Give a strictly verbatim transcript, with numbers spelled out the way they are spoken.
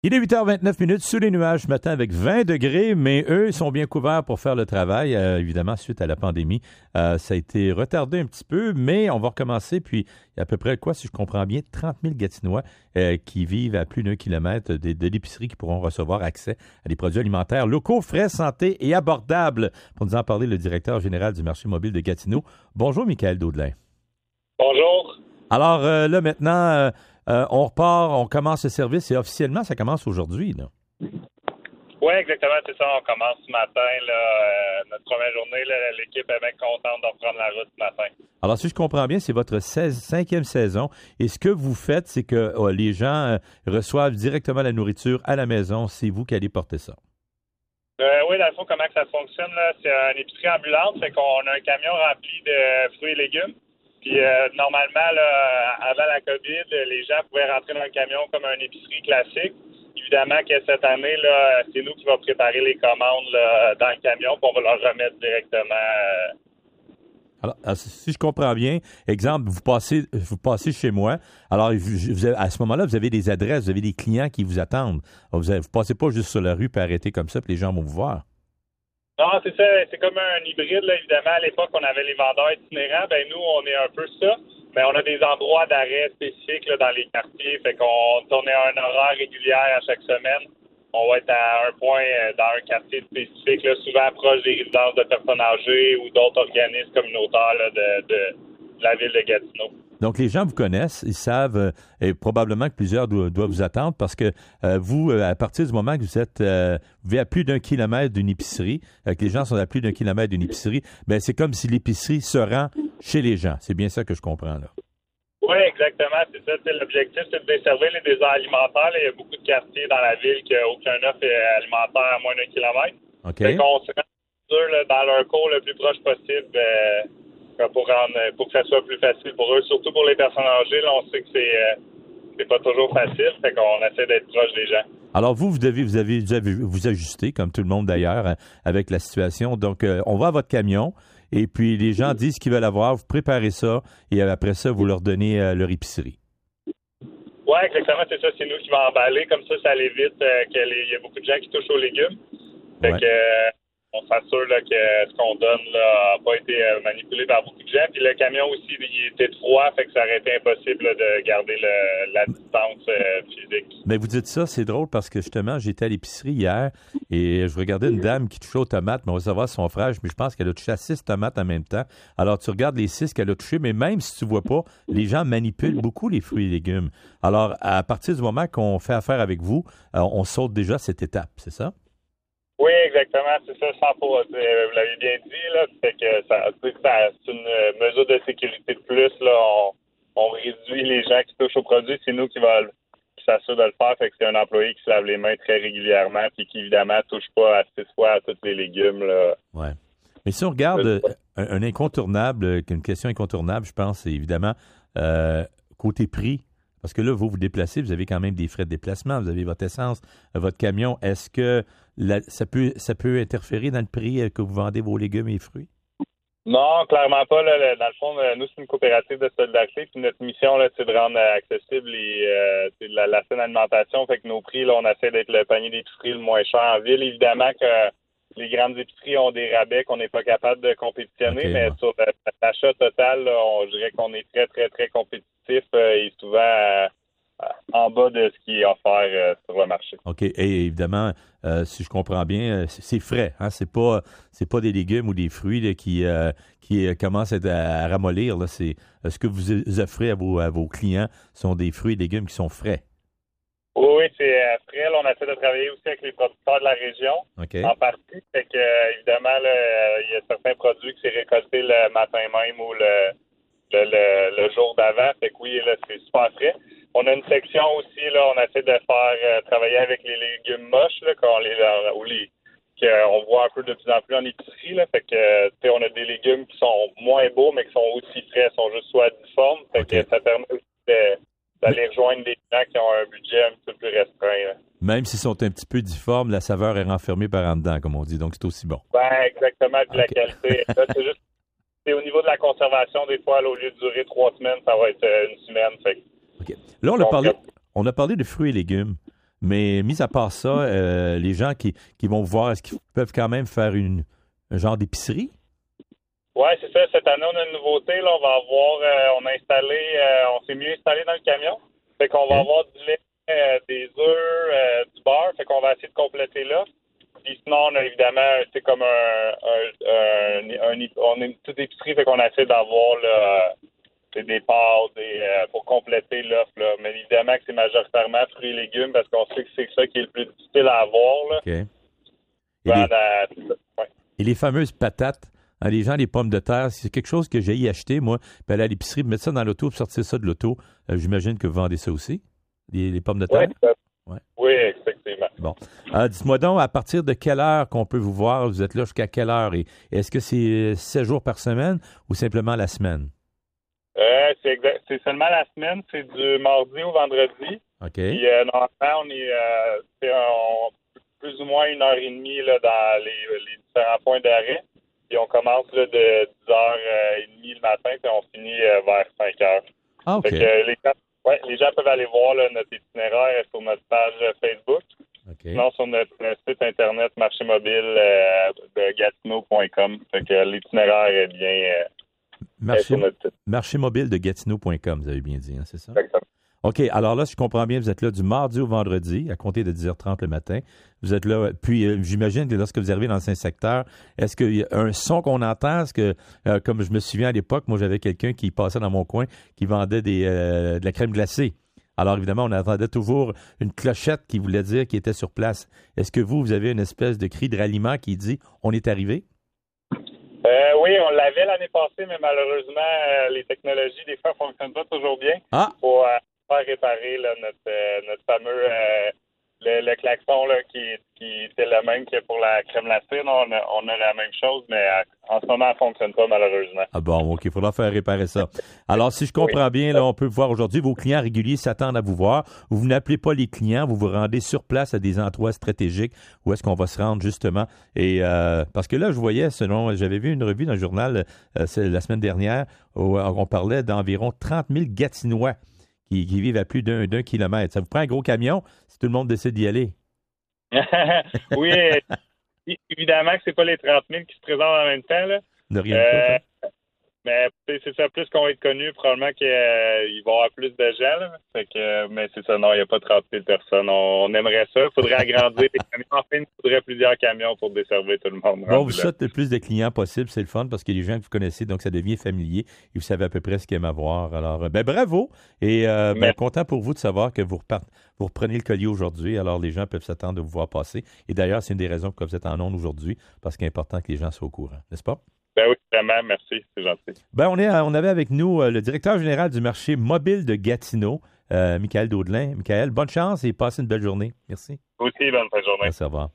Il est huit heures vingt-neuf minutes sous les nuages ce matin avec vingt degrés, mais eux ils sont bien couverts pour faire le travail. Euh, évidemment, suite à la pandémie, euh, ça a été retardé un petit peu, mais on va recommencer. Puis, il y a à peu près, quoi, si je comprends bien, trente mille Gatinois euh, qui vivent à plus d'un kilomètre de, de l'épicerie qui pourront recevoir accès à des produits alimentaires locaux, frais, santé et abordables. Pour nous en parler, le directeur général du marché mobile de Gatineau. Bonjour, Michael Daudelin. Bonjour. Alors euh, là, maintenant... Euh, Euh, on repart, on commence le service et officiellement, ça commence aujourd'hui, là. Oui, exactement, c'est ça. On commence ce matin. Là, euh, notre première journée, là, l'équipe est bien contente de reprendre la route ce matin. Alors, si je comprends bien, c'est votre seize, cinquième saison. Et ce que vous faites, c'est que oh, les gens euh, reçoivent directement la nourriture à la maison. C'est vous qui allez porter ça. Euh, oui, dans le fond, comment que ça fonctionne, là, c'est une épicerie ambulante. Fait qu'on a un camion rempli de fruits et légumes. Puis euh, normalement, là, avant la COVID, les gens pouvaient rentrer dans le camion comme un épicerie classique. Évidemment que cette année, là, c'est nous qui va préparer les commandes là, dans le camion, puis on va leur remettre directement. Euh... Alors, si je comprends bien, exemple, vous passez, vous passez chez moi. Alors, vous avez, à ce moment-là, vous avez des adresses, vous avez des clients qui vous attendent. Vous ne passez pas juste sur la rue pour arrêter comme ça, puis les gens vont vous voir. Non, c'est ça. C'est comme un hybride, là. Évidemment, à l'époque, on avait les vendeurs itinérants. Ben nous, on est un peu ça. Mais on a des endroits d'arrêt spécifiques là, dans les quartiers. Fait qu'on tourne à un horaire régulier à chaque semaine. On va être à un point dans un quartier spécifique, là, souvent proche des résidences de personnes âgées ou d'autres organismes communautaires là, de, de, de la ville de Gatineau. Donc, les gens vous connaissent, ils savent, euh, et probablement que plusieurs doivent, doivent vous attendre parce que euh, vous, euh, à partir du moment que vous êtes euh, vous vivez à plus d'un kilomètre d'une épicerie, euh, que les gens sont à plus d'un kilomètre d'une épicerie, ben c'est comme si l'épicerie se rend chez les gens. C'est bien ça que je comprends, là. Oui, exactement. C'est ça. C'est l'objectif, c'est de desservir les déserts alimentaires. Là. Il y a beaucoup de quartiers dans la ville qui n'ont aucun offre alimentaire à moins d'un kilomètre. OK. Fait qu'on se rend là, dans leur cours le plus proche possible. Euh, Pour, rendre, pour que ça soit plus facile pour eux, surtout pour les personnes âgées. Là, on sait que c'est, euh, c'est pas toujours facile, fait qu'on essaie d'être proche des gens. Alors vous, vous devez vous avez, vous avez vous ajuster, comme tout le monde d'ailleurs, avec la situation. Donc, euh, on va à votre camion et puis les gens disent ce qu'ils veulent avoir, vous préparez ça et après ça, vous leur donnez euh, leur épicerie. Oui, exactement, c'est ça. C'est nous qui va emballer. Comme ça, ça évite euh, qu'il y a beaucoup de gens qui touchent aux légumes. Fait ouais. que... Euh, on s'assure là, que ce qu'on donne n'a pas été euh, manipulé par beaucoup de gens. Puis le camion aussi, il était froid, fait que ça aurait été impossible là, de garder le, la distance euh, physique. Mais vous dites ça, c'est drôle parce que justement, j'étais à l'épicerie hier et je regardais une dame qui touchait aux tomates, mais on va savoir son frère, mais je pense qu'elle a touché à six tomates en même temps. Alors tu regardes les six qu'elle a touchées, mais même si tu vois pas, les gens manipulent beaucoup les fruits et légumes. Alors à partir du moment qu'on fait affaire avec vous, on saute déjà cette étape, c'est ça? Oui, exactement, c'est ça, sans pour, vous l'avez bien dit, là, c'est que ça, ça, c'est une mesure de sécurité de plus, là, on, on réduit les gens qui touchent aux produits, c'est nous qui va qui s'assure de le faire, fait que c'est un employé qui se lave les mains très régulièrement, puis qui évidemment touche pas à six fois à tous les légumes, là. Ouais. Mais si on regarde un, un incontournable, une question incontournable, je pense, c'est évidemment euh, côté prix. Parce que là, vous vous déplacez, vous avez quand même des frais de déplacement, vous avez votre essence, votre camion. Est-ce que la, ça peut ça peut interférer dans le prix que vous vendez vos légumes et fruits? Non, clairement pas. Là, dans le fond, nous, c'est une coopérative de solidarité. Puis notre mission, là, c'est de rendre accessible les, euh, la, la saine alimentation. Fait que nos prix, là, on essaie d'être le panier d'épicerie le moins cher en ville. Évidemment que les grandes épiceries ont des rabais qu'on n'est pas capable de compétitionner, okay, mais ouais. Sur l'achat total, là, on, je dirais qu'on est très, très, très compétitif euh, et souvent euh, en bas de ce qui est offert euh, sur le marché. OK. Et évidemment, euh, si je comprends bien, c'est, c'est frais. Hein? C'est pas c'est pas des légumes ou des fruits là, qui, euh, qui commencent à, à ramollir. Là. C'est, ce que vous offrez à vos, à vos clients sont des fruits et légumes qui sont frais. Oui, oui, c'est euh, frais. Là, on essaie de travailler aussi avec les producteurs de la région, okay. En partie. Fait que, euh, évidemment, là, il y a certains produits qui c'est récolté le matin même ou le, le, le, le jour d'avant. Fait que oui, là, c'est super frais. On a une section aussi, là, on essaie de faire euh, travailler avec les légumes moches, là, qu'on les, ou les, qu'on voit un peu de plus en plus en épicerie, là. Fait que, tu sais, on a des légumes qui sont moins beaux, mais qui sont aussi frais, sont juste soit difformes. Fait okay. que ça permet aussi de, d'aller rejoindre des gens qui ont un budget un petit peu plus restreint, là. Même s'ils sont un petit peu difformes, la saveur est renfermée par en dedans, comme on dit, donc c'est aussi bon. Ben, exactement, puis okay. La qualité. Là, c'est juste, c'est au niveau de la conservation, des fois, là, au lieu de durer trois semaines, ça va être euh, une semaine, fait OK. Là, on a, parlé, on a parlé de fruits et légumes. Mais mis à part ça, euh, les gens qui, qui vont vous voir, est-ce qu'ils peuvent quand même faire une, un genre d'épicerie? Oui, c'est ça. Cette année, on a une nouveauté. Là, on va avoir, euh, on a installé, euh, on s'est mieux installé dans le camion. Fait qu'on va Okay. avoir du lait, euh, des œufs, euh, du beurre. Fait qu'on va essayer de compléter là. Puis sinon, on a évidemment, c'est comme un, un, un, un, on a une petite épicerie, fait qu'on essaie d'avoir là, euh, des pâtes des, euh, pour compléter l'offre. Là. Mais évidemment que c'est majoritairement fruits et légumes parce qu'on sait que c'est ça qui est le plus difficile à avoir. Là. OK. Et, Ben, les, la, ouais. et les fameuses patates, hein, les gens, les pommes de terre, c'est quelque chose que j'ai y acheté, moi, puis aller à l'épicerie, mettre ça dans l'auto, puis sortir ça de l'auto. Euh, j'imagine que vous vendez ça aussi, les, les pommes de terre? Ouais, Ouais. Oui, effectivement. Bon. Euh, dites-moi donc, à partir de quelle heure qu'on peut vous voir? Vous êtes là jusqu'à quelle heure? Et est-ce que c'est sept jours par semaine ou simplement la semaine? Euh, c'est, exact, c'est seulement la semaine, c'est du mardi au vendredi. OK. Puis euh, normalement, on est, euh, c'est un, plus ou moins une heure et demie là, dans les, les différents points d'arrêt. Puis on commence là, de dix heures trente le matin, puis on finit euh, vers cinq heures. Ah, OK. Fait que, euh, les, gens, ouais, les gens peuvent aller voir là, notre itinéraire sur notre page Facebook. OK. Sinon, sur notre, notre site internet marché mobile euh, de gatineau point com. Fait que l'itinéraire est bien euh, Marché, est sur notre site. marché mobile de gatineau point com, vous avez bien dit, hein, c'est ça? Exactement. OK. Alors là, si je comprends bien, vous êtes là du mardi au vendredi, à compter de dix heures trente le matin. Vous êtes là, puis euh, j'imagine que lorsque vous arrivez dans un secteur, est-ce qu'il y a un son qu'on entend? Est-ce que, euh, comme je me souviens à l'époque, moi, j'avais quelqu'un qui passait dans mon coin qui vendait des, euh, de la crème glacée. Alors, évidemment, on attendait toujours une clochette qui voulait dire qu'il était sur place. Est-ce que vous, vous avez une espèce de cri de ralliement qui dit « On est arrivé » ? Euh, oui, on l'avait l'année passée, mais malheureusement, euh, les technologies, des fois, ne fonctionnent pas toujours bien. Ah! Pour euh, faire réparer là, notre, euh, notre fameux euh, le, le klaxon là, qui, qui était le même que pour la crème glacée. Non, on, a, on a la même chose, mais euh, en ce moment, elle ne fonctionne pas, malheureusement. Ah bon, OK, il faudra faire réparer ça. Alors, si je comprends oui. bien, là, on peut voir aujourd'hui, vos clients réguliers s'attendent à vous voir. Vous n'appelez pas les clients, vous vous rendez sur place à des endroits stratégiques où est-ce qu'on va se rendre, justement. Et euh, parce que là, je voyais, selon, j'avais vu une revue dans le journal euh, la semaine dernière où on parlait d'environ trente mille Gatinois qui, qui vivent à plus d'un, d'un kilomètre. Ça vous prend un gros camion si tout le monde décide d'y aller? Oui, évidemment que c'est pas les trente mille qui se présentent en même temps, là. De rien euh, de tout, hein? Mais c'est ça, plus qu'on va être connu, probablement qu'il euh, va y avoir plus de gens. Là. Fait que, mais c'est ça, non, il n'y a pas trente mille personnes. On, on aimerait ça. Il faudrait agrandir les camions. En fait, il faudrait plusieurs camions pour desservir tout le monde. Bon, vous souhaitez le plus de clients possible, c'est le fun parce qu'il y a des gens que vous connaissez, donc ça devient familier et vous savez à peu près ce qu'ils aiment avoir. Alors, ben bravo et euh, ben, content pour vous de savoir que vous, repart, vous reprenez le collier aujourd'hui. Alors, les gens peuvent s'attendre de vous voir passer. Et d'ailleurs, c'est une des raisons pour vous êtes en ondes aujourd'hui parce qu'il est important que les gens soient au courant, n'est-ce pas? Ben oui, vraiment, merci, c'est gentil. Ben, on, est, on avait avec nous euh, le directeur général du marché mobile de Gatineau, euh, Michael Daudelin. Michael, bonne chance et passez une belle journée. Merci. Aussi, bonne fin de journée. Merci, au revoir.